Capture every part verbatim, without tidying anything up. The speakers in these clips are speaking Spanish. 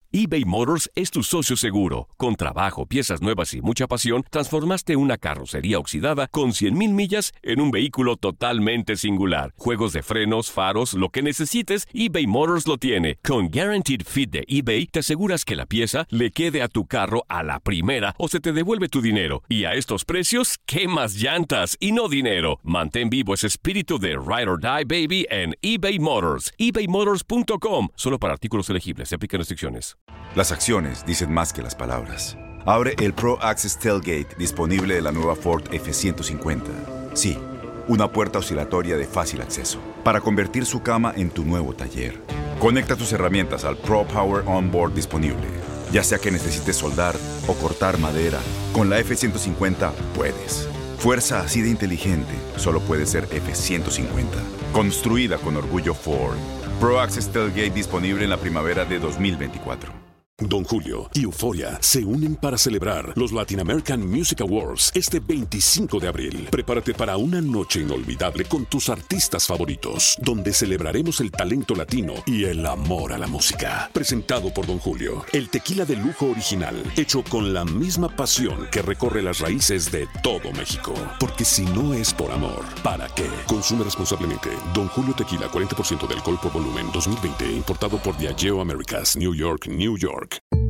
eBay Motors es tu socio seguro. Con trabajo, piezas nuevas y mucha pasión, transformaste una carrocería oxidada con cien mil millas en un vehículo totalmente singular. Juegos de frenos, faros, lo que necesites, eBay Motors lo tiene. Con Guaranteed Fit de eBay, te aseguras que la pieza le quede a tu carro a la primera o se te devuelve tu dinero. Y a estos precios, ¿qué más llantas y no dinero? Mantén vivo ese espíritu de Ride or Die, baby, en eBay Motors. ebay motors punto com. Solo para artículos elegibles. Se aplican restricciones. Las acciones dicen más que las palabras. Abre el Pro Access Tailgate disponible de la nueva Ford F ciento cincuenta. Sí, una puerta oscilatoria de fácil acceso para convertir su cama en tu nuevo taller. Conecta tus herramientas al Pro Power Onboard disponible. Ya sea que necesites soldar o cortar madera, con la F ciento cincuenta puedes. Fuerza así de inteligente solo puede ser F ciento cincuenta. Construida con orgullo Ford. Pro Access Tailgate disponible en la primavera de dos mil veinticuatro. Don Julio y Euphoria se unen para celebrar los Latin American Music Awards este veinticinco de abril. Prepárate para una noche inolvidable con tus artistas favoritos, donde celebraremos el talento latino y el amor a la música. Presentado por Don Julio, el tequila de lujo original, hecho con la misma pasión que recorre las raíces de todo México. Porque si no es por amor, ¿para qué? Consume responsablemente. Don Julio Tequila, cuarenta por ciento de alcohol por volumen, dos mil veinte, importado por Diageo Americas, New York, New York.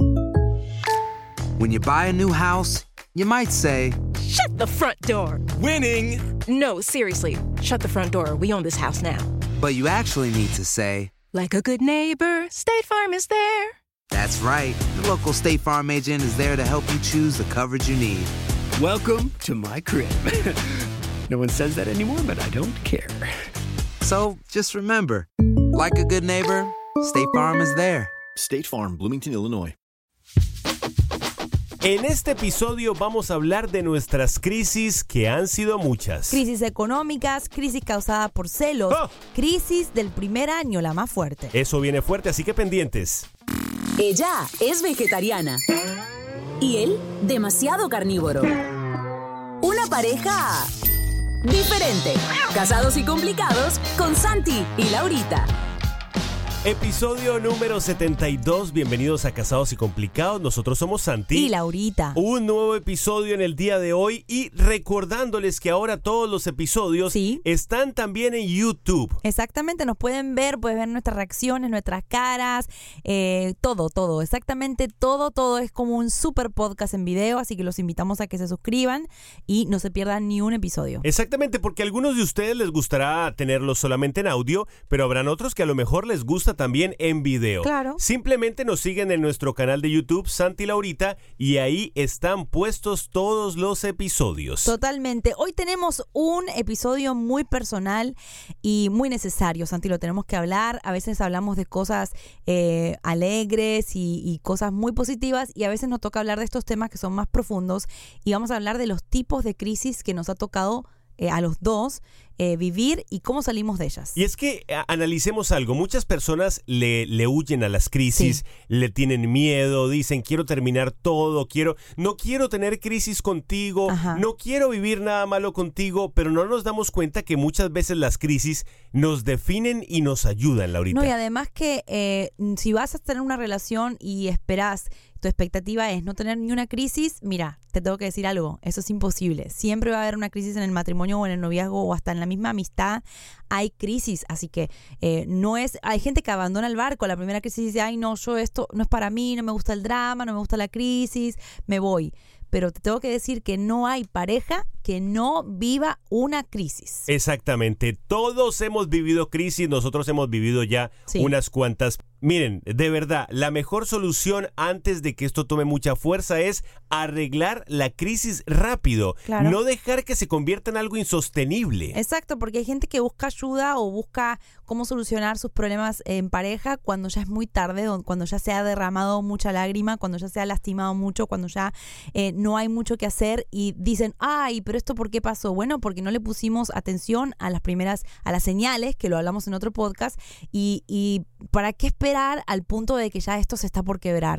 When you buy a new house, you might say, "Shut the front door." Winning. No, seriously. Shut the front door. We own this house now. But you actually need to say, like a good neighbor, State Farm is there. That's right. The local State Farm agent is there to help you choose the coverage you need. Welcome to my crib. No one says that anymore, but I don't care. So just remember, like a good neighbor, State Farm is there. State Farm, Bloomington, Illinois. En este episodio vamos a hablar de nuestras crisis, que han sido muchas. Crisis económicas, crisis causada por celos, ¡oh! Crisis del primer año, la más fuerte. Eso viene fuerte, así que pendientes. Ella es vegetariana y él demasiado carnívoro. Una pareja diferente. Casados y complicados con Santi y Laurita. Episodio número setenta y dos, bienvenidos a Casados y Complicados, nosotros somos Santi y Laurita. Un nuevo episodio en el día de hoy y recordándoles que ahora todos los episodios ¿sí? están también en YouTube. Exactamente, nos pueden ver, pueden ver nuestras reacciones, nuestras caras, eh, todo, todo, exactamente todo, todo es como un super podcast en video, así que los invitamos a que se suscriban y no se pierdan ni un episodio. Exactamente, porque a algunos de ustedes les gustará tenerlos solamente en audio, pero habrán otros que a lo mejor les gusta también en video. Claro. Simplemente nos siguen en nuestro canal de YouTube, Santi y Laurita, y ahí están puestos todos los episodios. Totalmente. Hoy tenemos un episodio muy personal y muy necesario, Santi, lo tenemos que hablar. A veces hablamos de cosas eh, alegres y, y cosas muy positivas, y a veces nos toca hablar de estos temas que son más profundos, y vamos a hablar de los tipos de crisis que nos ha tocado eh, a los dos Eh, vivir y cómo salimos de ellas. Y es que a, analicemos algo, muchas personas le, le huyen a las crisis, sí. le tienen miedo, dicen quiero terminar todo, quiero, no quiero tener crisis contigo, Ajá. no quiero vivir nada malo contigo, pero no nos damos cuenta que muchas veces las crisis nos definen y nos ayudan, Laurita. No, y además que eh, si vas a tener una relación y esperás, tu expectativa es no tener ni una crisis, mira, te tengo que decir algo, eso es imposible. Siempre va a haber una crisis en el matrimonio o en el noviazgo o hasta en la misma amistad, hay crisis, así que eh, no es, hay gente que abandona el barco, la primera crisis dice, ay no, yo esto no es para mí, no me gusta el drama, no me gusta la crisis, me voy. Pero te tengo que decir que no hay pareja que no viva una crisis. Exactamente, todos hemos vivido crisis, nosotros hemos vivido ya sí. unas cuantas. Miren, de verdad, la mejor solución antes de que esto tome mucha fuerza es arreglar la crisis rápido, claro. no dejar que se convierta en algo insostenible. Exacto, porque hay gente que busca ayuda o busca cómo solucionar sus problemas en pareja cuando ya es muy tarde, cuando ya se ha derramado mucha lágrima, cuando ya se ha lastimado mucho, cuando ya eh, no hay mucho que hacer y dicen, ay, pero esto ¿por qué pasó? Bueno, porque no le pusimos atención a las primeras, a las señales, que lo hablamos en otro podcast, y, y ¿para qué esperar al punto de que ya esto se está por quebrar?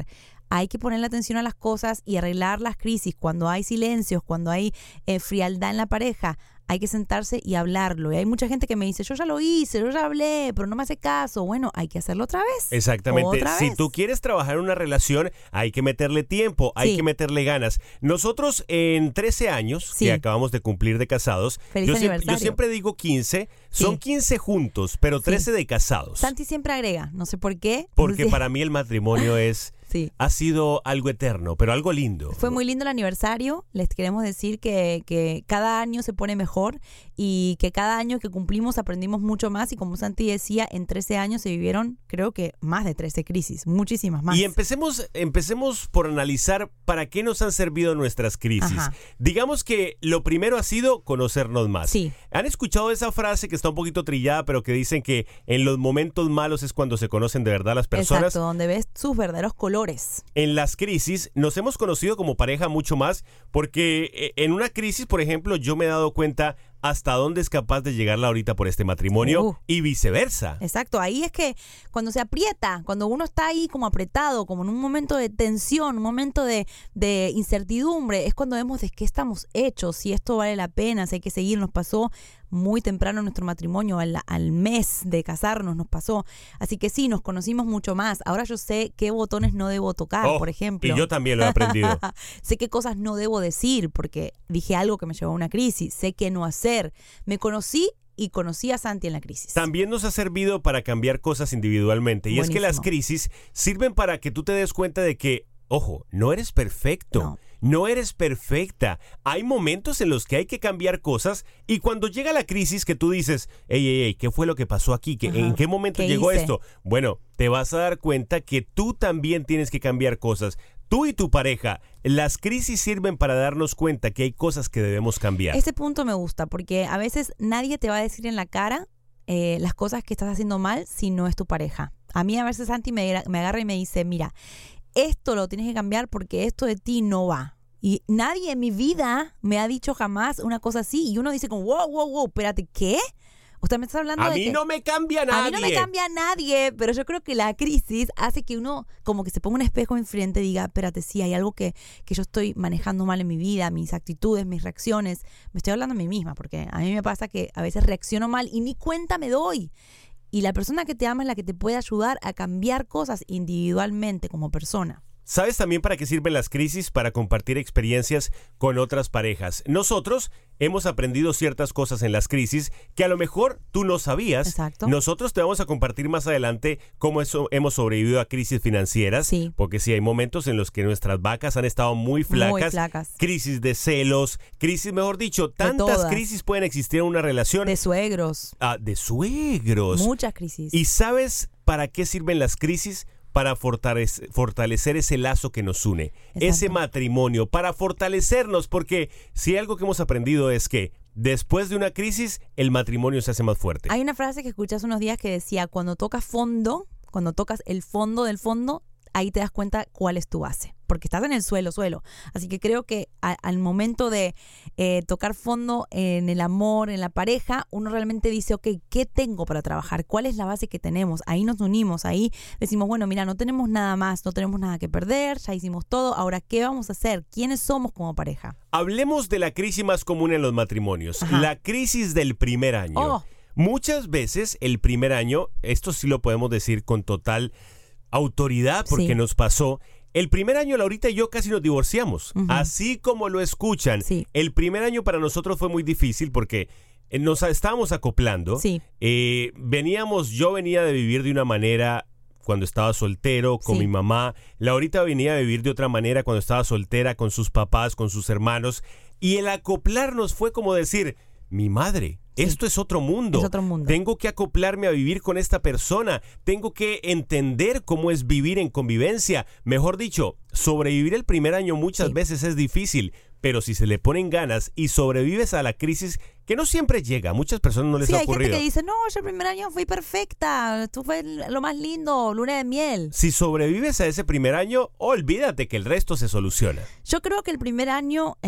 hay que ponerle atención a las cosas y arreglar las crisis. Cuando hay silencios, cuando hay eh, frialdad en la pareja, hay que sentarse y hablarlo. Y hay mucha gente que me dice, yo ya lo hice, yo ya hablé, pero no me hace caso. Bueno, hay que hacerlo otra vez. Exactamente. Otra si vez. tú quieres trabajar en una relación, hay que meterle tiempo, hay Sí. que meterle ganas. Nosotros en trece años, Sí. que acabamos de cumplir de casados, Feliz yo, siempre, aniversario. yo siempre digo quince, son Sí. quince juntos, pero trece de casados. Santi siempre agrega, no sé por qué. Porque Sí. para mí el matrimonio es... Sí. Ha sido algo eterno, pero algo lindo. Fue muy lindo el aniversario. Les queremos decir que, que cada año se pone mejor y que cada año que cumplimos aprendimos mucho más. Y como Santi decía, en trece años se vivieron, creo que más de trece crisis, muchísimas más. Y empecemos, empecemos por analizar para qué nos han servido nuestras crisis. Ajá. Digamos que lo primero ha sido conocernos más. Sí. ¿Han escuchado esa frase que está un poquito trillada, pero que dicen que en los momentos malos es cuando se conocen de verdad las personas? Exacto, donde ves sus verdaderos colores. En las crisis nos hemos conocido como pareja mucho más porque en una crisis, por ejemplo, yo me he dado cuenta hasta dónde es capaz de llegar Laurita por este matrimonio Uh. y viceversa. Exacto, ahí es que cuando se aprieta, cuando uno está ahí como apretado, como en un momento de tensión, un momento de, de incertidumbre, es cuando vemos de qué estamos hechos, si esto vale la pena, si hay que seguir. Nos pasó muy temprano en nuestro matrimonio, al, al mes de casarnos nos pasó. Así que sí, nos conocimos mucho más. Ahora yo sé qué botones no debo tocar, Oh, por ejemplo. Y yo también lo he aprendido. Sé qué cosas no debo decir porque dije algo que me llevó a una crisis. Sé qué no hacer. Me conocí y conocí a Santi en la crisis. También nos ha servido para cambiar cosas individualmente. Y Buenísimo. es que las crisis sirven para que tú te des cuenta de que, ojo, no eres perfecto. No. No eres perfecta. Hay momentos en los que hay que cambiar cosas y cuando llega la crisis que tú dices, ey, ey, ey, ¿qué fue lo que pasó aquí? ¿Qué, Ajá. ¿En qué momento ¿Qué llegó hice? esto? Bueno, te vas a dar cuenta que tú también tienes que cambiar cosas. Tú y tu pareja, las crisis sirven para darnos cuenta que hay cosas que debemos cambiar. Ese punto me gusta porque a veces nadie te va a decir en la cara eh, las cosas que estás haciendo mal si no es tu pareja. A mí a veces Santi me, me agarra y me dice, mira, esto lo tienes que cambiar porque esto de ti no va. Y nadie en mi vida me ha dicho jamás una cosa así. Y uno dice como, wow, wow, wow, espérate, ¿qué? Usted me está hablando A de mí que no me cambia nadie. a mí no me cambia nadie, pero yo creo que la crisis hace que uno como que se ponga un espejo enfrente y diga, espérate, sí, hay algo que, que yo estoy manejando mal en mi vida, mis actitudes, mis reacciones. Me estoy hablando a mí misma, porque a mí me pasa que a veces reacciono mal y ni cuenta me doy. Y la persona que te ama es la que te puede ayudar a cambiar cosas individualmente como persona. ¿Sabes también para qué sirven las crisis? Para compartir experiencias con otras parejas. Nosotros hemos aprendido ciertas cosas en las crisis que a lo mejor tú no sabías. Exacto. Nosotros te vamos a compartir más adelante cómo eso hemos sobrevivido a crisis financieras. Sí. Porque sí hay momentos en los que nuestras vacas han estado muy flacas. Muy flacas. Crisis de celos, crisis, mejor dicho, tantas todas. crisis pueden existir en una relación. De suegros. Ah, de suegros. Muchas crisis. ¿Y sabes para qué sirven las crisis? Para fortalecer, fortalecer ese lazo que nos une, Exacto. ese matrimonio, para fortalecernos, porque si algo que hemos aprendido es que después de una crisis, el matrimonio se hace más fuerte. Hay una frase que escuché hace unos días que decía, cuando tocas fondo, cuando tocas el fondo del fondo, ahí te das cuenta cuál es tu base, porque estás en el suelo, suelo. Así que creo que a, al momento de eh, tocar fondo en el amor, en la pareja, uno realmente dice, ok, ¿qué tengo para trabajar? ¿Cuál es la base que tenemos? Ahí nos unimos, ahí decimos, bueno, mira, no tenemos nada más, no tenemos nada que perder, ya hicimos todo, ahora, ¿qué vamos a hacer? ¿Quiénes somos como pareja? Hablemos de la crisis más común en los matrimonios, Ajá. la crisis del primer año. Oh. Muchas veces el primer año, esto sí lo podemos decir con total autoridad porque Sí. nos pasó. El primer año, Laurita y yo casi nos divorciamos. Ujú. Así como lo escuchan. Sí. El primer año para nosotros fue muy difícil porque eh, nos estábamos acoplando. Sí. Eh, veníamos, yo venía de vivir de una manera cuando estaba soltero, con Sí. mi mamá. Laurita venía a vivir de otra manera cuando estaba soltera, con sus papás, con sus hermanos. Y el acoplarnos fue como decir, mi madre, Sí. esto es otro mundo. Es otro mundo. Tengo que acoplarme a vivir con esta persona. Tengo que entender cómo es vivir en convivencia. Mejor dicho, sobrevivir el primer año muchas Sí. veces es difícil, pero si se le ponen ganas y sobrevives a la crisis, que no siempre llega, a muchas personas no les Sí, ha hay ocurrido. gente que dice, no, yo el primer año fui perfecta, esto fue lo más lindo, luna de miel. Si sobrevives a ese primer año, olvídate que el resto se soluciona. Yo creo que el primer año, eh,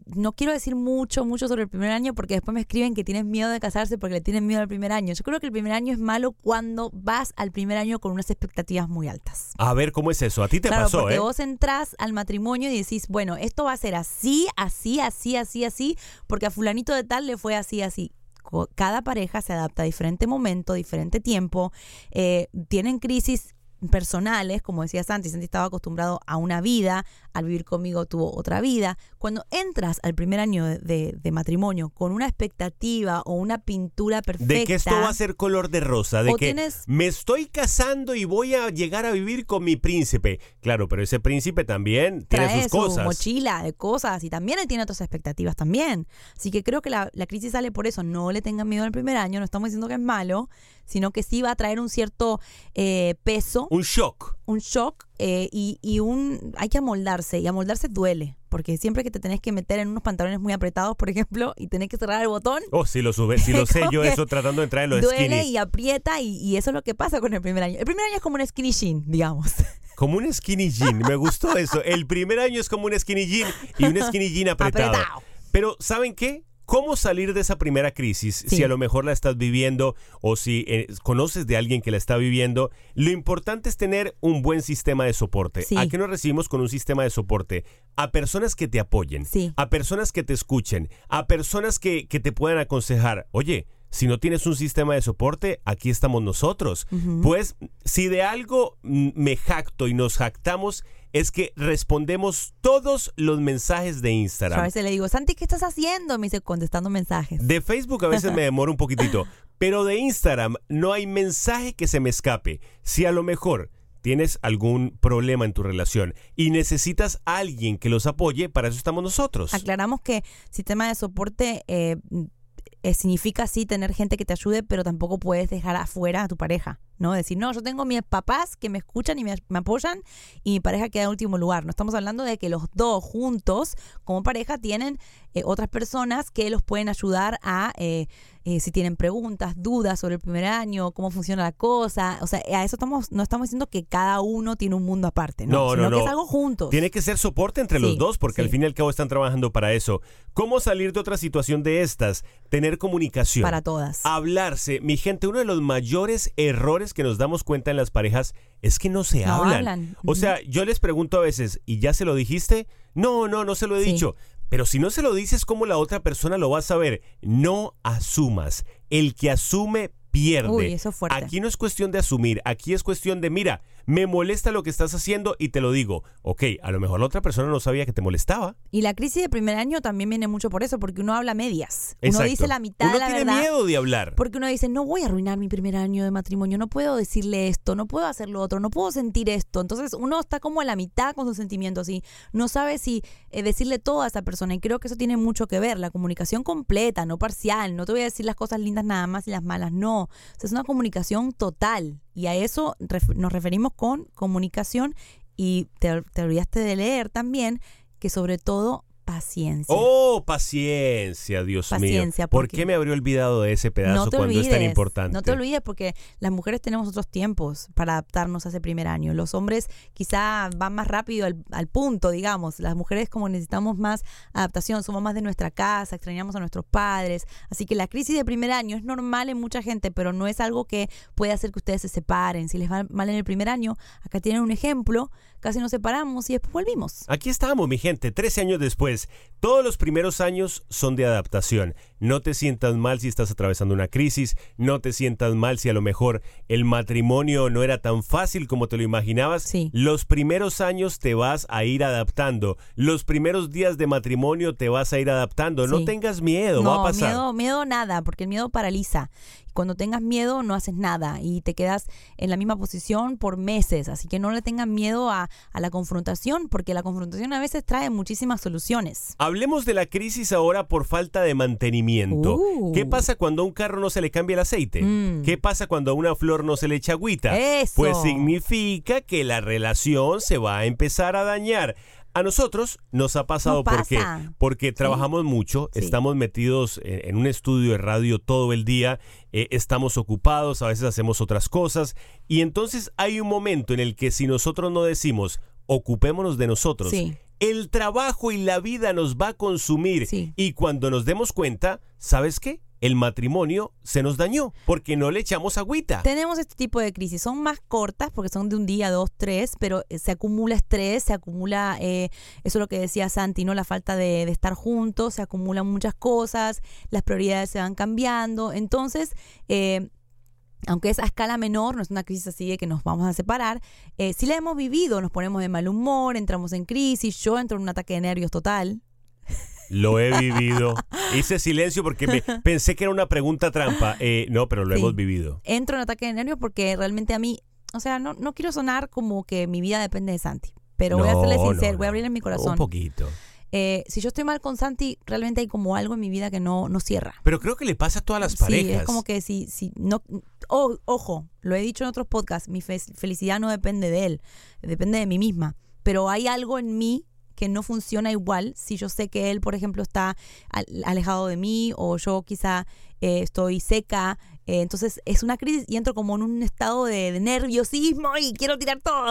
no quiero decir mucho, mucho sobre el primer año porque después me escriben que tienen miedo de casarse porque le tienen miedo al primer año. Yo creo que el primer año es malo cuando vas al primer año con unas expectativas muy altas. A ver, ¿cómo es eso? A ti te claro, pasó, porque ¿eh? vos entrás al matrimonio y decís, bueno, esto va a ser así, así, así, así, así, porque a fulanito de tal le fue así, así. Cada pareja se adapta a diferente momento, diferente tiempo, eh, tienen crisis personales, como decía Santi. Santi estaba acostumbrado a una vida, al vivir conmigo tuvo otra vida. Cuando entras al primer año de, de, de matrimonio con una expectativa o una pintura perfecta, de que esto va a ser color de rosa, de que tienes... me estoy casando y voy a llegar a vivir con mi príncipe. Claro, pero ese príncipe también tiene trae sus su cosas. mochila de cosas y también él tiene otras expectativas también. Así que creo que la, la crisis sale por eso. No le tengan miedo al primer año, no estamos diciendo que es malo, sino que sí va a traer un cierto eh, peso. Un shock. Un shock eh, y, y un hay que amoldarse, y amoldarse duele, porque siempre que te tenés que meter en unos pantalones muy apretados, por ejemplo, y tenés que cerrar el botón. Oh, sí lo sube, sí lo sé yo eso tratando de entrar en los duele skinny. y aprieta y, y eso es lo que pasa con el primer año. El primer año es como un skinny jean, digamos. Como un skinny jean, me gustó eso. El primer año es como un skinny jean y un skinny jean apretado. Apretado. Pero ¿saben qué? ¿Cómo salir de esa primera crisis? Sí. Si a lo mejor la estás viviendo o si eh, conoces de alguien que la está viviendo, lo importante es tener un buen sistema de soporte. Sí. ¿A qué nos recibimos con un sistema de soporte? A personas que te apoyen, Sí. a personas que te escuchen, a personas que, que te puedan aconsejar. Oye, si no tienes un sistema de soporte, aquí estamos nosotros. Ujú. Pues si de algo mm, me jacto y nos jactamos, es que respondemos todos los mensajes de Yo a Instagram. veces le digo, Santi, ¿qué estás haciendo? Me dice, contestando mensajes. De Facebook a veces me demoro un poquitito, pero de Instagram no hay mensaje que se me escape. Si a lo mejor tienes algún problema en tu relación y necesitas a alguien que los apoye, para eso estamos nosotros. Aclaramos que sistema de soporte eh, eh, significa sí tener gente que te ayude, pero tampoco puedes dejar afuera a tu pareja, ¿no? Decir, no, yo tengo mis papás que me escuchan y me, me apoyan y mi pareja queda en último lugar. No estamos hablando de que los dos juntos como pareja tienen eh, otras personas que los pueden ayudar a, eh, eh, si tienen preguntas, dudas sobre el primer año, cómo funciona la cosa. O sea, a eso estamos, no estamos diciendo que cada uno tiene un mundo aparte, ¿no? No, Sino no, que no. es algo juntos. Tiene que ser soporte entre Sí, los dos, porque sí. al fin y al cabo están trabajando para eso. ¿Cómo salir de otra situación de estas? Tener comunicación. Para todas. Hablarse. Mi gente, uno de los mayores errores que nos damos cuenta en las parejas es que no se No hablan. hablan. O sea, yo les pregunto a veces, ¿y ya se lo dijiste? No, no, no se lo he Sí. dicho. Pero si no se lo dices, ¿cómo la otra persona lo va a saber? No asumas. El que asume pierde. Uy, eso es fuerte. Aquí no es cuestión de asumir, aquí es cuestión de, mira, me molesta lo que estás haciendo y te lo digo. Ok, a lo mejor la otra persona no sabía que te molestaba. Y la crisis de primer año también viene mucho por eso, porque uno habla a medias. Uno Exacto. dice la mitad Uno de la tiene verdad. miedo de hablar. Porque uno dice, no voy a arruinar mi primer año de matrimonio, no puedo decirle esto, no puedo hacer lo otro, no puedo sentir esto. Entonces uno está como a la mitad con sus sentimientos y no sabe si eh, decirle todo a esa persona. Y creo que eso tiene mucho que ver, la comunicación completa, no parcial. No te voy a decir las cosas lindas nada más y las malas, no. O sea, es una comunicación total. Y a eso ref- nos referimos con comunicación. Y te, te olvidaste de leer también que sobre todo paciencia. Oh, paciencia, Dios Paciencia, mío. ¿Por porque- qué me habría olvidado de ese pedazo No te cuando olvides, es tan importante? no te olvides porque las mujeres tenemos otros tiempos para adaptarnos a ese primer año. Los hombres quizá van más rápido al, al punto, digamos. Las mujeres como necesitamos más adaptación, somos más de nuestra casa, extrañamos a nuestros padres. Así que la crisis de primer año es normal en mucha gente, pero no es algo que puede hacer que ustedes se separen. Si les va mal en el primer año, acá tienen un ejemplo, casi nos separamos y después volvimos. Aquí estamos, mi gente, trece años después. Todos los primeros años son de adaptación. No te sientas mal si estás atravesando una crisis, no te sientas mal si a lo mejor el matrimonio no era tan fácil como te lo imaginabas. Sí. Los primeros años te vas a ir adaptando. Los primeros días de matrimonio te vas a ir adaptando. No Sí. tengas miedo, no, va a pasar. miedo, miedo nada, porque el miedo paraliza. Y cuando tengas miedo no haces nada y te quedas en la misma posición por meses. Así que no le tengan miedo a, a la confrontación, porque la confrontación a veces trae muchísimas soluciones. Hablemos de la crisis ahora por falta de mantenimiento. Uh. ¿Qué pasa cuando a un carro no se le cambia el aceite? Mm. ¿Qué pasa cuando a una flor no se le echa agüita? Eso. Pues significa que la relación se va a empezar a dañar. A nosotros nos ha pasado Nos porque, pasa. porque trabajamos mucho, Sí. estamos metidos en, en un estudio de radio todo el día, eh, estamos ocupados, a veces hacemos otras cosas, y entonces hay un momento en el que si nosotros no decimos, ocupémonos de nosotros, Sí. el trabajo y la vida nos va a consumir. Sí. Y cuando nos demos cuenta, ¿sabes qué? El matrimonio se nos dañó porque no le echamos agüita. Tenemos este tipo de crisis. Son más cortas porque son de un día, dos, tres, pero se acumula estrés, se acumula, eh, eso es lo que decía Santi, ¿no? La falta de, de estar juntos, se acumulan muchas cosas, las prioridades se van cambiando. Entonces, eh, aunque es a escala menor, no es una crisis así de que nos vamos a separar, eh, sí la hemos vivido, nos ponemos de mal humor, entramos en crisis, yo entro en un ataque de nervios total. Lo he vivido. Hice silencio porque me, pensé que era una pregunta trampa. Eh, no, pero lo Sí. hemos vivido. Entro en ataque de nervios porque realmente a mí, o sea, no, no quiero sonar como que mi vida depende de Santi, pero voy a No, serle no, sincero, no. voy a abrirle mi corazón. Un poquito. Eh, si yo estoy mal con Santi, realmente hay como algo en mi vida que no, no cierra. Pero creo que le pasa a todas las Sí, parejas. es como que si, si no, o- ojo, lo he dicho en otros podcasts, mi fe- felicidad no depende de él, depende de mí misma, pero hay algo en mí que no funciona igual si yo sé que él, por ejemplo, está al- alejado de mí o yo quizá eh, estoy seca, eh, entonces es una crisis y entro como en un estado de, de nerviosismo y quiero tirar todo.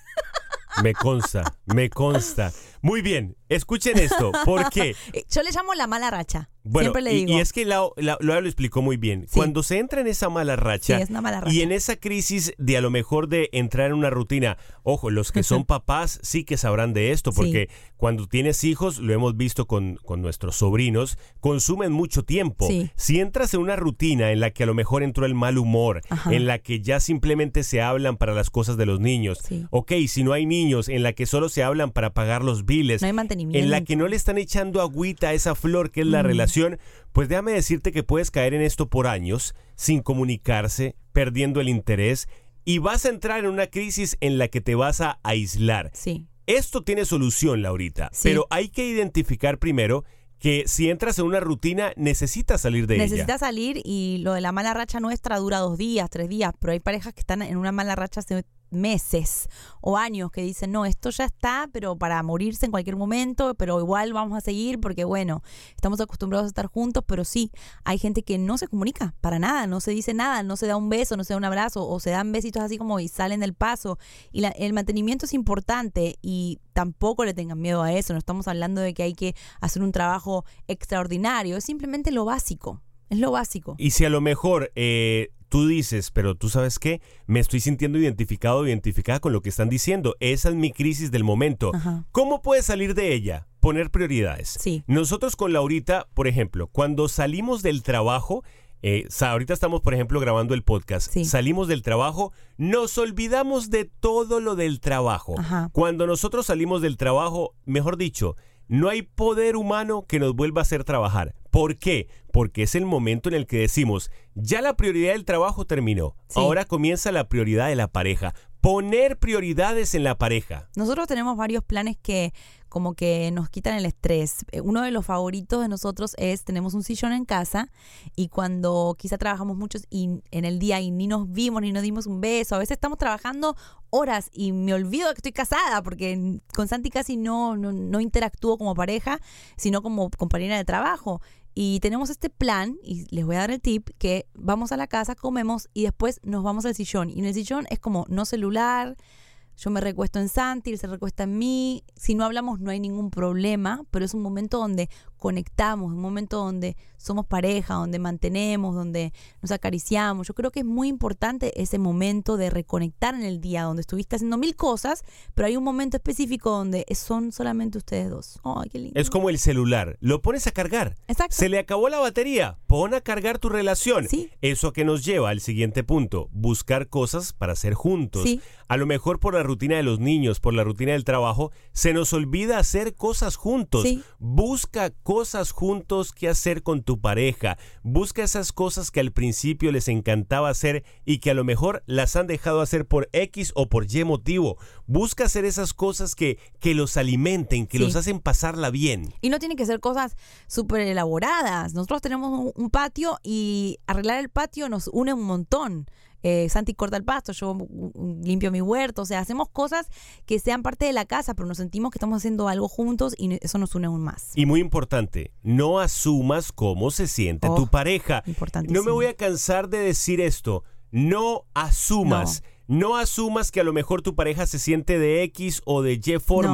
Me consta, me consta. Muy bien, escuchen esto. ¿Por qué? Yo le llamo la mala racha. Bueno, Siempre le y, digo. y es que Lau, Lau- Lau lo explicó muy bien. Sí. Cuando se entra en esa mala racha, Sí, es una mala racha. y en esa crisis de a lo mejor de entrar en una rutina, ojo, los que son papás sí que sabrán de esto, porque cuando tienes hijos, lo hemos visto con, con nuestros sobrinos, consumen mucho tiempo. Sí. Si entras en una rutina en la que a lo mejor entró el mal humor, Ajá. en la que ya simplemente se hablan para las cosas de los niños, Sí. ok, si no hay niños, en la que solo se hablan para pagar los biles, No hay mantenimiento. en la que no le están echando agüita a esa flor que es la Mm. relación, pues déjame decirte que puedes caer en esto por años, sin comunicarse, perdiendo el interés, y vas a entrar en una crisis en la que te vas a aislar. Sí. Esto tiene solución, Laurita, Sí. pero hay que identificar primero que si entras en una rutina, necesitas salir de Necesita ella. salir y lo de la mala racha nuestra dura dos días, tres días, pero hay parejas que están en una mala racha hace meses o años que dicen, no, esto ya está, pero para morirse en cualquier momento, pero igual vamos a seguir porque, bueno, estamos acostumbrados a estar juntos, pero sí, hay gente que no se comunica para nada, no se dice nada, no se da un beso, no se da un abrazo, o se dan besitos así como y salen del paso. Y la- el mantenimiento es importante y tampoco le tengan miedo a eso, no estamos hablando de que hay que hacer un trabajo extraordinario, es simplemente lo básico, es lo básico. Y si a lo mejor eh, tú dices, pero tú sabes qué, me estoy sintiendo identificado o identificada con lo que están diciendo, esa es mi crisis del momento. Ajá. ¿Cómo puedes salir de ella? Poner prioridades. Sí. Nosotros con Laurita, por ejemplo, cuando salimos del trabajo, eh, sa- ahorita estamos, por ejemplo, grabando el podcast, Sí. salimos del trabajo, nos olvidamos de todo lo del trabajo. Ajá. Cuando nosotros salimos del trabajo, mejor dicho, no hay poder humano que nos vuelva a hacer trabajar. ¿Por qué? Porque es el momento en el que decimos, ya la prioridad del trabajo terminó, Sí. ahora comienza la prioridad de la pareja. Poner prioridades en la pareja. Nosotros tenemos varios planes que como que nos quitan el estrés. Eh, Uno de los favoritos de nosotros es, tenemos un sillón en casa y cuando quizá trabajamos muchos y en el día y ni nos vimos ni nos dimos un beso, a veces estamos trabajando horas y me olvido de que estoy casada porque con Santi casi no, no, no interactúo como pareja, sino como compañera de trabajo. Y tenemos este plan, y les voy a dar el tip, que vamos a la casa, comemos y después nos vamos al sillón. Y en el sillón es como no celular, yo me recuesto en Santi, él se recuesta en mí. Si no hablamos no hay ningún problema, pero es un momento donde conectamos, un momento donde somos pareja, donde mantenemos, donde nos acariciamos. Yo creo que es muy importante ese momento de reconectar en el día, donde estuviste haciendo mil cosas, pero hay un momento específico donde son solamente ustedes dos. ¡Ay, qué lindo! Es como el celular, lo pones a cargar. Exacto. Se le acabó la batería, pon a cargar tu relación. Sí. Eso que nos lleva al siguiente punto, buscar cosas para hacer juntos. Sí. A lo mejor por la rutina de los niños, por la rutina del trabajo, se nos olvida hacer cosas juntos. Sí. Busca cosas juntos que hacer con tu pareja. Busca esas cosas que al principio les encantaba hacer y que a lo mejor las han dejado hacer por X o por Y motivo. Busca hacer esas cosas que, que los alimenten, que Sí. los hacen pasarla bien. Y no tienen que ser cosas súper elaboradas. Nosotros tenemos un, un patio y arreglar el patio nos une un montón. Eh, Santi corta el pasto, yo mm, limpio mi huerto. O sea, hacemos cosas que sean parte de la casa, pero nos sentimos que estamos haciendo algo juntos y eso nos une aún más. Y muy importante, no asumas cómo se siente Oh, tu pareja. importantísimo. No me voy a cansar de decir esto. No asumas. No. asumas que a lo mejor tu pareja se siente de X o de Y forma. No.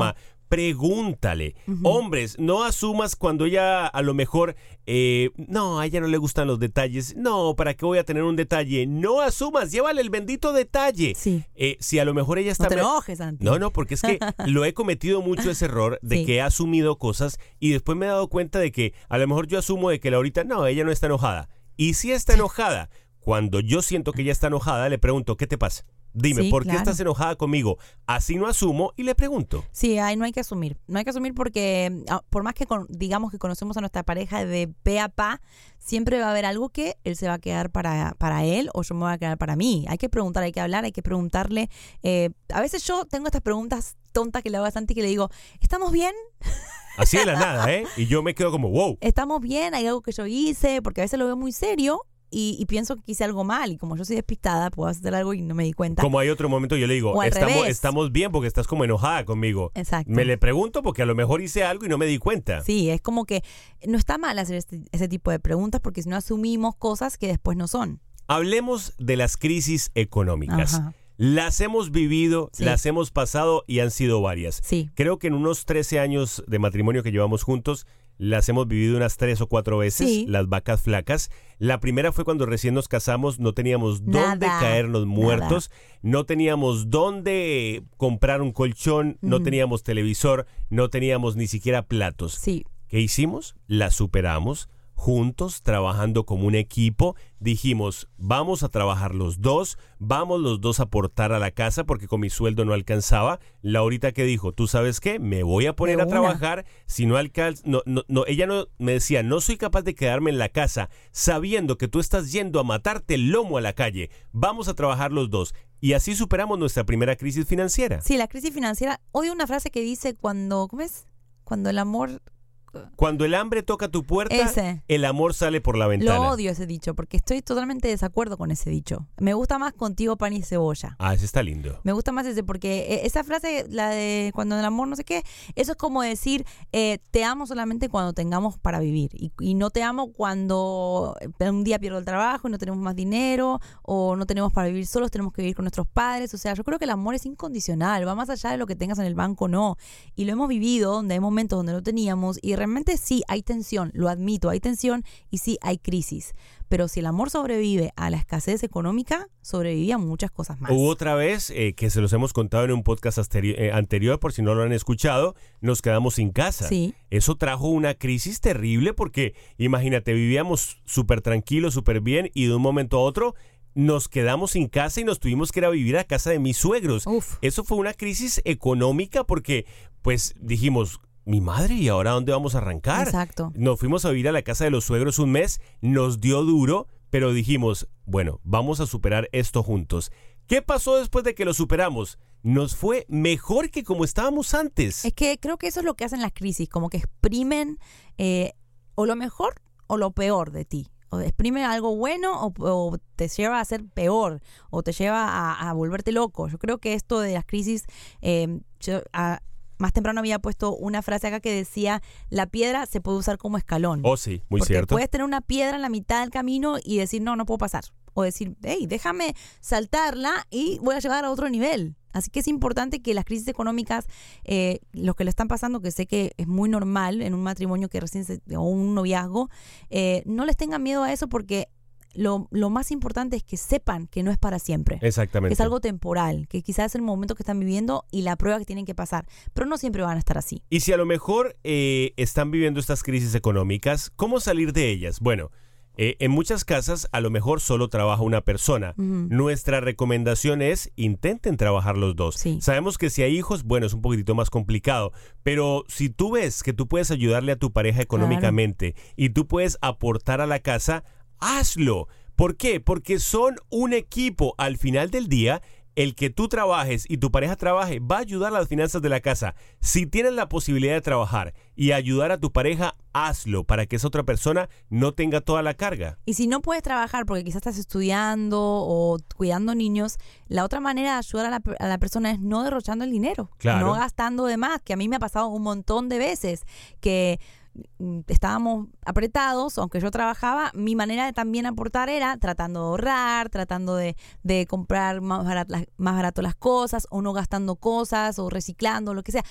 pregúntale. Ujú. Hombres, no asumas cuando ella a lo mejor, eh, no, a ella no le gustan los detalles. No, ¿para qué voy a tener un detalle? No asumas, llévale el bendito detalle. Sí. Eh, si a lo mejor ella está... No te enojes, Santi. No, no, porque es que lo he cometido mucho ese error de Sí. que he asumido cosas y después me he dado cuenta de que a lo mejor yo asumo de que la ahorita, no, ella no está enojada. Y si está enojada, cuando yo siento que ella está enojada, le pregunto, ¿qué te pasa? Dime, Sí, ¿por qué claro. estás enojada conmigo? Así no asumo y le pregunto. Sí, ahí no hay que asumir. No hay que asumir porque ah, por más que con- digamos que conocemos a nuestra pareja de pe a pa, siempre va a haber algo que él se va a quedar para, para él o yo me voy a quedar para mí. Hay que preguntar, hay que hablar, hay que preguntarle. Eh, a veces yo tengo estas preguntas tontas que le hago a Santi que le digo, ¿estamos bien? Así de la nada, ¿eh? Y yo me quedo como, wow. ¿Estamos bien? ¿Hay algo que yo hice? Porque a veces lo veo muy serio y, y pienso que hice algo mal. Y como yo soy despistada, puedo hacer algo y no me di cuenta. Como hay otro momento, yo le digo, O al estamos, revés. estamos bien porque estás como enojada conmigo. Exacto. Me le pregunto porque a lo mejor hice algo y no me di cuenta. Sí, es como que no está mal hacer este- ese tipo de preguntas porque si no asumimos cosas que después no son. Hablemos de las crisis económicas. Ajá. Las hemos vivido, Sí. las hemos pasado y han sido varias. Sí. Creo que en unos trece años de matrimonio que llevamos juntos, las hemos vivido unas tres o cuatro veces, Sí. las vacas flacas. La primera fue cuando recién nos casamos, no teníamos dónde Nada, caernos muertos, no teníamos dónde comprar un colchón, no Ujú. teníamos televisor, no teníamos ni siquiera platos. Sí. ¿Qué hicimos? La superamos. Juntos, trabajando como un equipo, dijimos, vamos a trabajar los dos, vamos los dos a aportar a la casa porque con mi sueldo no alcanzaba. Laurita que dijo, ¿tú sabes qué? Me voy a poner De a una. trabajar, si no alcanza, no, no, no, ella no, me decía, no soy capaz de quedarme en la casa sabiendo que tú estás yendo a matarte el lomo a la calle, vamos a trabajar los dos. Y así superamos nuestra primera crisis financiera. Sí, la crisis financiera. Odio una frase que dice cuando, ¿cómo es? Cuando el amor... Cuando el hambre toca tu puerta, Ese. el amor sale por la ventana. Lo odio ese dicho porque estoy totalmente de desacuerdo con ese dicho. Me gusta más contigo pan y cebolla. Ah, ese está lindo. Me gusta más ese porque eh, esa frase, la de cuando el amor no sé qué, eso es como decir eh, te amo solamente cuando tengamos para vivir y, y no te amo cuando un día pierdo el trabajo y no tenemos más dinero o no tenemos para vivir solos, tenemos que vivir con nuestros padres. O sea, yo creo que el amor es incondicional, va más allá de lo que tengas en el banco, no. Y lo hemos vivido donde hay momentos donde no teníamos y realmente sí hay tensión, lo admito, hay tensión y sí hay crisis. Pero si el amor sobrevive a la escasez económica, sobrevive a muchas cosas más. Hubo otra vez, eh, que se los hemos contado en un podcast asteri- eh, anterior, por si no lo han escuchado, nos quedamos sin casa. Sí. Eso trajo una crisis terrible porque, imagínate, vivíamos súper tranquilos, súper bien y de un momento a otro nos quedamos sin casa y nos tuvimos que ir a vivir a casa de mis suegros. Uf. Eso fue una crisis económica porque, pues, dijimos... Mi madre, ¿y ahora dónde vamos a arrancar? Exacto. Nos fuimos a vivir a la casa de los suegros un mes, nos dio duro, pero dijimos, bueno, vamos a superar esto juntos. ¿Qué pasó después de que lo superamos? Nos fue mejor que como estábamos antes. Es que creo que eso es lo que hacen las crisis, como que exprimen eh, o lo mejor o lo peor de ti. O exprime algo bueno o, o te lleva a ser peor o te lleva a, a volverte loco. Yo creo que esto de las crisis, eh, yo, a, más temprano había puesto una frase acá que decía, la piedra se puede usar como escalón. Oh, sí, muy Porque cierto. puedes tener una piedra en la mitad del camino y decir, no, no puedo pasar. O decir, hey, déjame saltarla y voy a llegar a otro nivel. Así que es importante que las crisis económicas, eh, los que lo están pasando, que sé que es muy normal en un matrimonio que recién se, o un noviazgo, eh, no les tengan miedo a eso porque lo, lo más importante es que sepan que no es para siempre. Exactamente. Que es algo temporal, que quizás es el momento que están viviendo y la prueba que tienen que pasar. Pero no siempre van a estar así. Y si a lo mejor eh, están viviendo estas crisis económicas, ¿cómo salir de ellas? Bueno, eh, en muchas casas a lo mejor solo trabaja una persona. Ujú. Nuestra recomendación es intenten trabajar los dos. Sí. Sabemos que si hay hijos, bueno, es un poquitito más complicado, pero si tú ves que tú puedes ayudarle a tu pareja económicamente y tú puedes aportar a la casa, hazlo. ¿Por qué? Porque son un equipo. Al final del día, el que tú trabajes y tu pareja trabaje va a ayudar a las finanzas de la casa. Si tienes la posibilidad de trabajar y ayudar a tu pareja, hazlo para que esa otra persona no tenga toda la carga. Y si no puedes trabajar porque quizás estás estudiando o cuidando niños, la otra manera de ayudar a la, a la persona es no derrochando el dinero, Claro. no gastando de más, que a mí me ha pasado un montón de veces que mm, estábamos apretados, aunque yo trabajaba, mi manera de también aportar era tratando de ahorrar, tratando de, de comprar más barato, las, más barato las cosas o no gastando cosas o reciclando, lo que sea.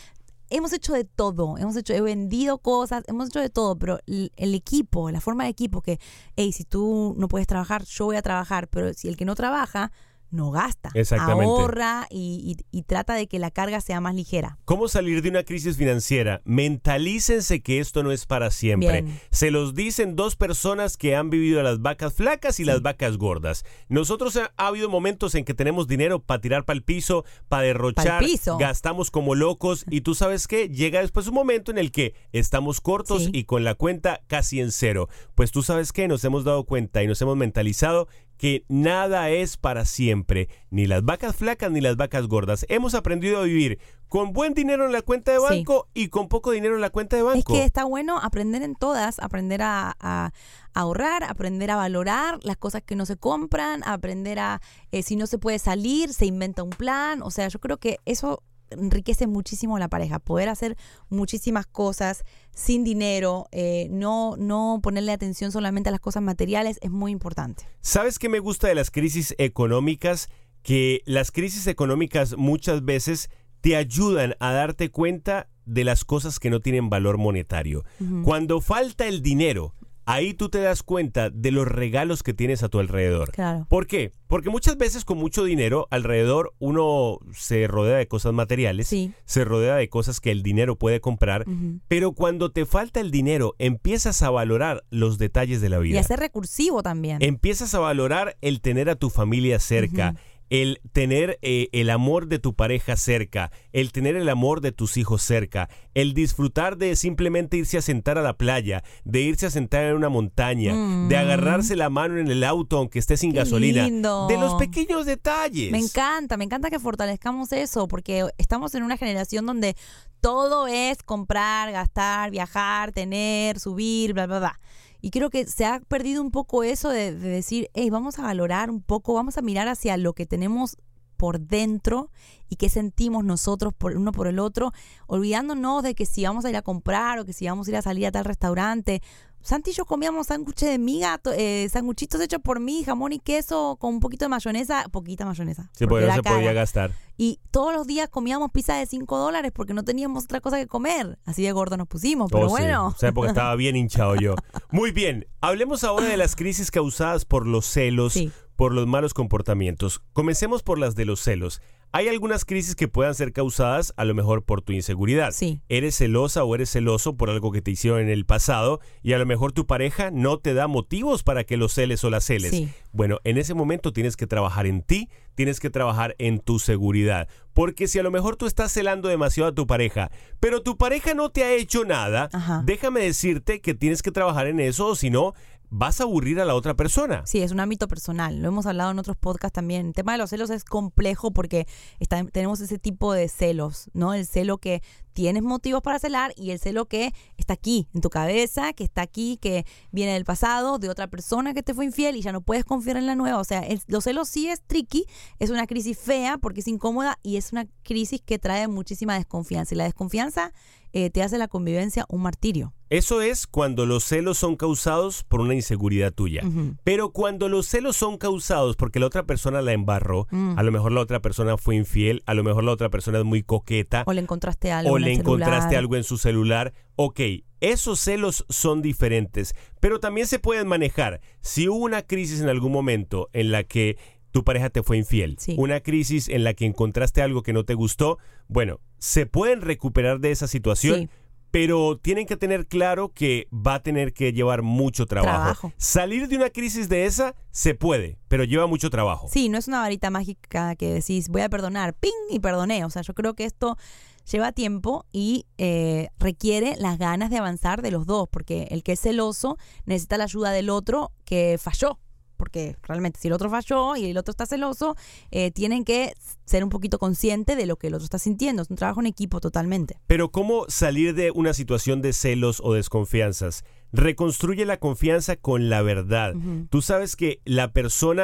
hemos hecho de todo, hemos hecho, he vendido cosas, hemos hecho de todo, pero el, el equipo, la forma de equipo que, hey, si tú no puedes trabajar, yo voy a trabajar, pero si el que no trabaja, no gasta, ahorra y, y, y trata de que la carga sea más ligera. ¿Cómo salir de una crisis financiera? Mentalícense que esto no es para siempre. Bien. Se los dicen dos personas que han vivido las vacas flacas y sí. las vacas gordas. Nosotros ha, ha habido momentos en que tenemos dinero para tirar para el piso, para derrochar, piso. Gastamos como locos y tú sabes qué, llega después un momento en el que estamos cortos sí. y con la cuenta casi en cero. Pues tú sabes qué, nos hemos dado cuenta y nos hemos mentalizado que nada es para siempre, ni las vacas flacas ni las vacas gordas. Hemos aprendido a vivir con buen dinero en la cuenta de banco sí. y con poco dinero en la cuenta de banco. Es que está bueno aprender en todas, aprender a, a, a ahorrar, aprender a valorar las cosas que no se compran, aprender a, eh, si no se puede salir, se inventa un plan. O sea, yo creo que eso enriquece muchísimo la pareja, poder hacer muchísimas cosas sin dinero, eh, no, no ponerle atención solamente a las cosas materiales es muy importante. ¿Sabes qué me gusta de las crisis económicas? Que las crisis económicas muchas veces te ayudan a darte cuenta de las cosas que no tienen valor monetario. Uh-huh. Cuando falta el dinero, ahí tú te das cuenta de los regalos que tienes a tu alrededor. Claro. ¿Por qué? Porque muchas veces con mucho dinero alrededor uno se rodea de cosas materiales, sí. se rodea de cosas que el dinero puede comprar, uh-huh. pero cuando te falta el dinero empiezas a valorar los detalles de la vida. Y a ser recursivo también. Empiezas a valorar el tener a tu familia cerca, uh-huh. el tener eh, el amor de tu pareja cerca, el tener el amor de tus hijos cerca, el disfrutar de simplemente irse a sentar a la playa, de irse a sentar en una montaña, mm. de agarrarse la mano en el auto aunque esté sin Qué gasolina, lindo. De los pequeños detalles. Me encanta, me encanta que fortalezcamos eso, porque estamos en una generación donde todo es comprar, gastar, viajar, tener, subir, bla, bla, bla. Y creo que se ha perdido un poco eso de, de decir, hey, vamos a valorar un poco, vamos a mirar hacia lo que tenemos por dentro y qué sentimos nosotros por uno por el otro, olvidándonos de que si vamos a ir a comprar o que si vamos a ir a salir a tal restaurante. Santi y yo comíamos sándwiches de miga, eh, sanguchitos hechos por mí, jamón y queso con un poquito de mayonesa, poquita mayonesa. Sí, porque no se podía gastar. Y todos los días comíamos pizza de cinco dólares porque no teníamos otra cosa que comer. Así de gordo nos pusimos, pero oh, bueno. Sí. O sea, porque estaba bien hinchado yo. Muy bien, hablemos ahora de las crisis causadas por los celos, sí. por los malos comportamientos. Comencemos por las de los celos. Hay algunas crisis que puedan ser causadas a lo mejor por tu inseguridad. Sí. Eres celosa o eres celoso por algo que te hicieron en el pasado y a lo mejor tu pareja no te da motivos para que lo celes o la celes. Sí. Bueno, en ese momento tienes que trabajar en ti, tienes que trabajar en tu seguridad. Porque si a lo mejor tú estás celando demasiado a tu pareja, pero tu pareja no te ha hecho nada, Ajá. déjame decirte que tienes que trabajar en eso, o si no, vas a aburrir a la otra persona. Sí, es un ámbito personal. Lo hemos hablado en otros podcasts también. El tema de los celos es complejo porque está, tenemos ese tipo de celos, ¿no? El celo que tienes motivos para celar y el celo que está aquí, en tu cabeza, que está aquí, que viene del pasado, de otra persona que te fue infiel y ya no puedes confiar en la nueva. O sea, el, los celos sí es tricky, es una crisis fea porque es incómoda y es una crisis que trae muchísima desconfianza. Y la desconfianza eh, te hace la convivencia un martirio. Eso es cuando los celos son causados por una inseguridad tuya. Uh-huh. Pero cuando los celos son causados porque la otra persona la embarró, uh-huh. a lo mejor la otra persona fue infiel, a lo mejor la otra persona es muy coqueta. O le encontraste algo O en le el encontraste celular. algo en su celular. Ok, esos celos son diferentes, pero también se pueden manejar. Si hubo una crisis en algún momento en la que tu pareja te fue infiel, sí. una crisis en la que encontraste algo que no te gustó, bueno, se pueden recuperar de esa situación. Sí. Pero tienen que tener claro que va a tener que llevar mucho trabajo. Trabajo. Salir de una crisis de esa se puede, pero lleva mucho trabajo. Sí, no es una varita mágica que decís voy a perdonar, ¡ping! Y perdoné. O sea, yo creo que esto lleva tiempo y eh, requiere las ganas de avanzar de los dos, porque el que es celoso necesita la ayuda del otro que falló. Porque realmente si el otro falló y el otro está celoso, eh, tienen que ser un poquito conscientes de lo que el otro está sintiendo. Es un trabajo en equipo totalmente. Pero ¿cómo salir de una situación de celos o desconfianzas? Reconstruye la confianza con la verdad. Uh-huh. Tú sabes que la persona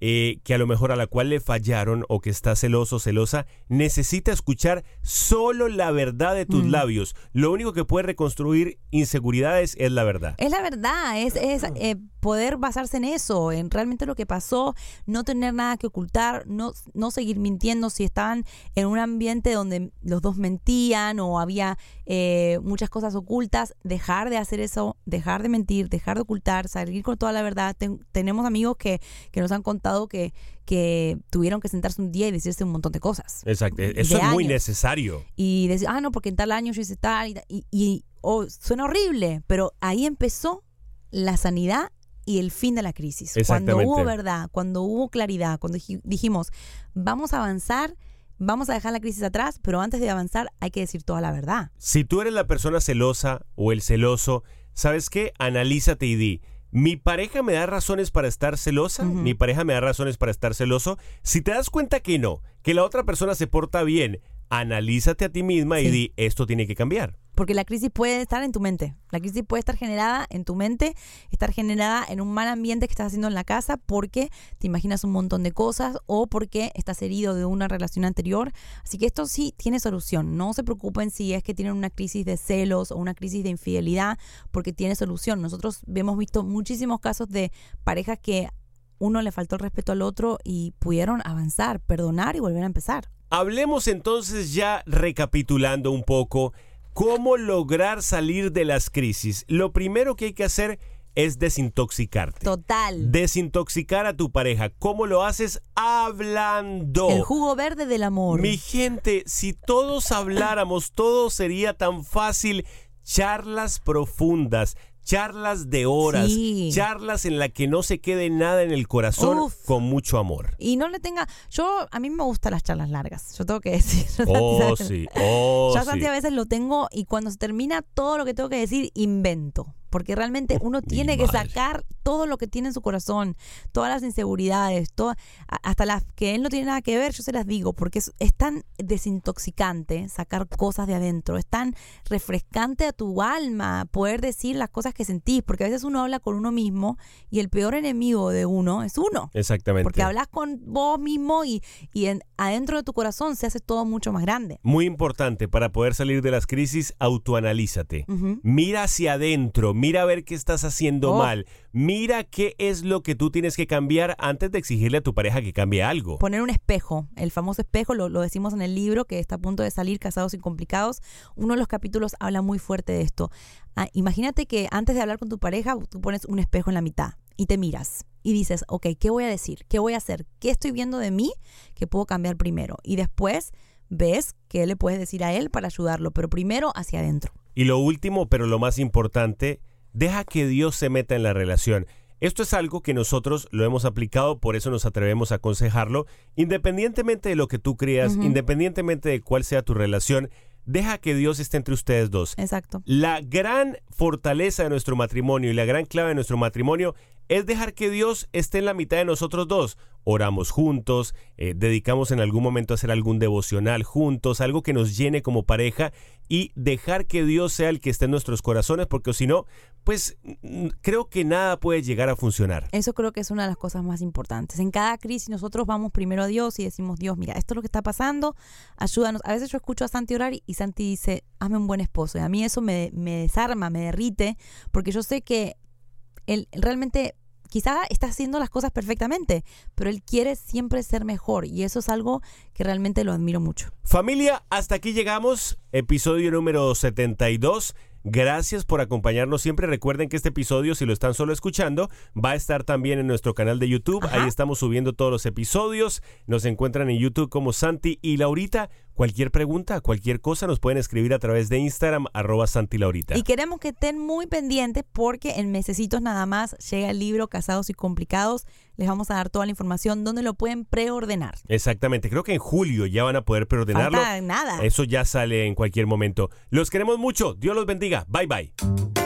eh, que a lo mejor a la cual le fallaron o que está celoso o celosa, necesita escuchar solo la verdad de tus mm. labios. Lo único que puede reconstruir inseguridades es la verdad. Es la verdad, es, es eh, poder basarse en eso, en realmente lo que pasó, no tener nada que ocultar, no, no seguir mintiendo si estaban en un ambiente donde los dos mentían o había eh, muchas cosas ocultas, dejar de hacer eso, dejar de mentir, dejar de ocultar, salir con toda la verdad. Ten, tenemos amigos que, que nos han contado que, que tuvieron que sentarse un día y decirse un montón de cosas. Exacto, eso es muy necesario. Y decir, ah, no, porque en tal año yo hice tal, y, y, y oh, suena horrible, pero ahí empezó la sanidad y el fin de la crisis. Cuando hubo verdad, cuando hubo claridad, cuando dijimos, vamos a avanzar, vamos a dejar la crisis atrás, pero antes de avanzar hay que decir toda la verdad. Si tú eres la persona celosa o el celoso, ¿sabes qué? Analízate y di, ¿mi pareja me da razones para estar celosa? Uh-huh. ¿Mi pareja me da razones para estar celoso? Si te das cuenta que no, que la otra persona se porta bien, analízate a ti misma sí. y di, esto tiene que cambiar. Porque la crisis puede estar en tu mente. La crisis puede estar generada en tu mente, estar generada en un mal ambiente que estás haciendo en la casa porque te imaginas un montón de cosas o porque estás herido de una relación anterior. Así que esto sí tiene solución. No se preocupen si es que tienen una crisis de celos o una crisis de infidelidad, porque tiene solución. Nosotros hemos visto muchísimos casos de parejas que uno le faltó el respeto al otro y pudieron avanzar, perdonar y volver a empezar. Hablemos entonces ya recapitulando un poco. ¿Cómo lograr salir de las crisis? Lo primero que hay que hacer es desintoxicarte. Total. Desintoxicar a tu pareja. ¿Cómo lo haces? Hablando. El jugo verde del amor. Mi gente, si todos habláramos, todo sería tan fácil. Charlas profundas, charlas de horas, sí. charlas en la que no se quede nada en el corazón. Uf. Con mucho amor. Y no le tenga... Yo, a mí me gustan las charlas largas, yo tengo que decir. Oh, sí, oh, yo sí. a veces lo tengo y cuando se termina todo lo que tengo que decir, invento. Porque realmente uno tiene que sacar todo lo que tiene en su corazón, todas las inseguridades, toda, hasta las que él no tiene nada que ver, yo se las digo, porque es, es tan desintoxicante sacar cosas de adentro, es tan refrescante a tu alma poder decir las cosas que sentís, porque a veces uno habla con uno mismo y el peor enemigo de uno es uno. Exactamente. Porque hablas con vos mismo y, y en, adentro de tu corazón se hace todo mucho más grande. Muy importante, para poder salir de las crisis, autoanalízate. Uh-huh. Mira hacia adentro, mira a ver qué estás haciendo oh. mal. Mira qué es lo que tú tienes que cambiar antes de exigirle a tu pareja que cambie algo. Poner un espejo, el famoso espejo, lo, lo decimos en el libro que está a punto de salir, Casados y Complicados. Uno de los capítulos habla muy fuerte de esto. Ah, imagínate que antes de hablar con tu pareja, tú pones un espejo en la mitad y te miras y dices, ok, ¿qué voy a decir? ¿Qué voy a hacer? ¿Qué estoy viendo de mí que puedo cambiar primero? Y después ves qué le puedes decir a él para ayudarlo, pero primero hacia adentro. Y lo último, pero lo más importante, deja que Dios se meta en la relación. Esto es algo que nosotros lo hemos aplicado, por eso nos atrevemos a aconsejarlo. Independientemente de lo que tú creas, uh-huh. independientemente de cuál sea tu relación, deja que Dios esté entre ustedes dos. Exacto. La gran fortaleza de nuestro matrimonio y la gran clave de nuestro matrimonio es dejar que Dios esté en la mitad de nosotros dos. Oramos juntos, eh, dedicamos en algún momento a hacer algún devocional juntos, algo que nos llene como pareja y dejar que Dios sea el que esté en nuestros corazones, porque si no, pues creo que nada puede llegar a funcionar. Eso creo que es una de las cosas más importantes. En cada crisis nosotros vamos primero a Dios y decimos, Dios, mira, esto es lo que está pasando, ayúdanos. A veces yo escucho a Santi orar y Santi dice, hazme un buen esposo. Y a mí eso me, me desarma, me derrite, porque yo sé que él realmente quizá está haciendo las cosas perfectamente, pero él quiere siempre ser mejor y eso es algo que realmente lo admiro mucho. Familia, hasta aquí llegamos, episodio número setenta y dos. Gracias por acompañarnos siempre. Recuerden que este episodio, si lo están solo escuchando, va a estar también en nuestro canal de YouTube. Ajá. Ahí estamos subiendo todos los episodios. Nos encuentran en YouTube como Santi y Laurita. Cualquier pregunta, cualquier cosa, nos pueden escribir a través de Instagram, arroba Santi Laurita. Y queremos que estén muy pendientes porque en mesecitos nada más llega el libro Casados y Complicados. Les vamos a dar toda la información donde lo pueden preordenar. Exactamente, creo que en julio ya van a poder preordenarlo. Falta nada. Eso ya sale en cualquier momento. Los queremos mucho, Dios los bendiga, bye bye.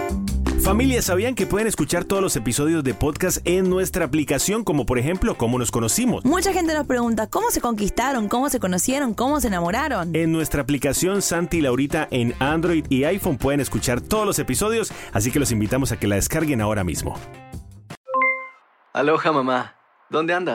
Familia, ¿sabían que pueden escuchar todos los episodios de podcast en nuestra aplicación? Como por ejemplo, ¿cómo nos conocimos? Mucha gente nos pregunta, ¿cómo se conquistaron? ¿Cómo se conocieron? ¿Cómo se enamoraron? En nuestra aplicación Santi y Laurita en Android y iPhone pueden escuchar todos los episodios, así que los invitamos a que la descarguen ahora mismo. Aloha, mamá. ¿Dónde andas?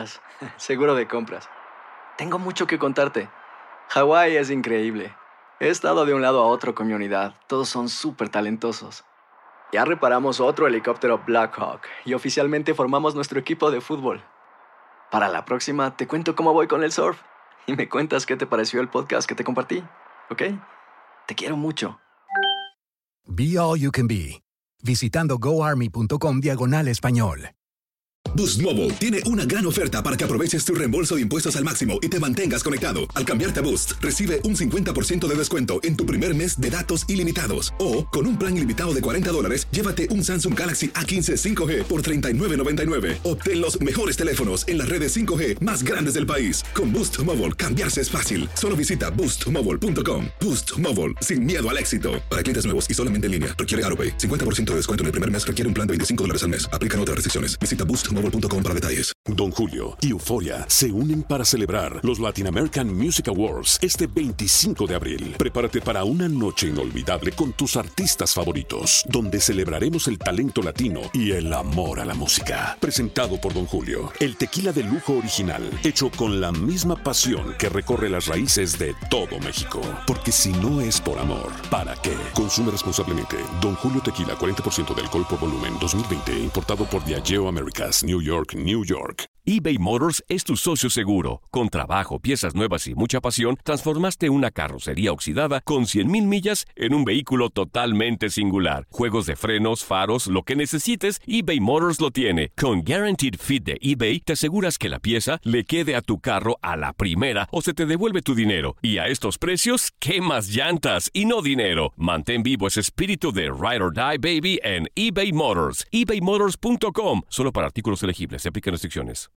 Seguro de compras. Tengo mucho que contarte. Hawái es increíble. He estado de un lado a otro con mi unidad. Todos son súper talentosos. Ya reparamos otro helicóptero Blackhawk y oficialmente formamos nuestro equipo de fútbol. Para la próxima te cuento cómo voy con el surf y me cuentas qué te pareció el podcast que te compartí, ¿ok? Te quiero mucho. Be All You Can Be. Visitando goarmy.com diagonal español. Boost Mobile tiene una gran oferta para que aproveches tu reembolso de impuestos al máximo y te mantengas conectado. Al cambiarte a Boost, recibe un cincuenta por ciento de descuento en tu primer mes de datos ilimitados. O, con un plan ilimitado de cuarenta dólares, llévate un Samsung Galaxy A quince cinco G por treinta y nueve noventa y nueve. Obtén los mejores teléfonos en las redes cinco G más grandes del país. Con Boost Mobile, cambiarse es fácil. Solo visita boost mobile punto com. Boost Mobile, sin miedo al éxito. Para clientes nuevos y solamente en línea, requiere AutoPay. cincuenta por ciento de descuento en el primer mes requiere un plan de veinticinco dólares al mes. Aplican otras restricciones. Visita boost mobile punto com para detalles. Don Julio y Euforia se unen para celebrar los Latin American Music Awards este veinticinco de abril. Prepárate para una noche inolvidable con tus artistas favoritos, donde celebraremos el talento latino y el amor a la música. Presentado por Don Julio, el tequila de lujo original, hecho con la misma pasión que recorre las raíces de todo México. Porque si no es por amor, ¿para qué? Consume responsablemente. Don Julio Tequila, cuarenta por ciento de alcohol por volumen, dos mil veinte, importado por Diageo Americas, New York, New York. eBay Motors es tu socio seguro. Con trabajo, piezas nuevas y mucha pasión, transformaste una carrocería oxidada con cien mil millas en un vehículo totalmente singular. Juegos de frenos, faros, lo que necesites, eBay Motors lo tiene. Con Guaranteed Fit de eBay, te aseguras que la pieza le quede a tu carro a la primera o se te devuelve tu dinero. Y a estos precios, ¿qué más llantas y no dinero? Mantén vivo ese espíritu de Ride or Die, baby, en eBay Motors. ebay motors punto com. Solo para artículos elegibles. Se aplican restricciones.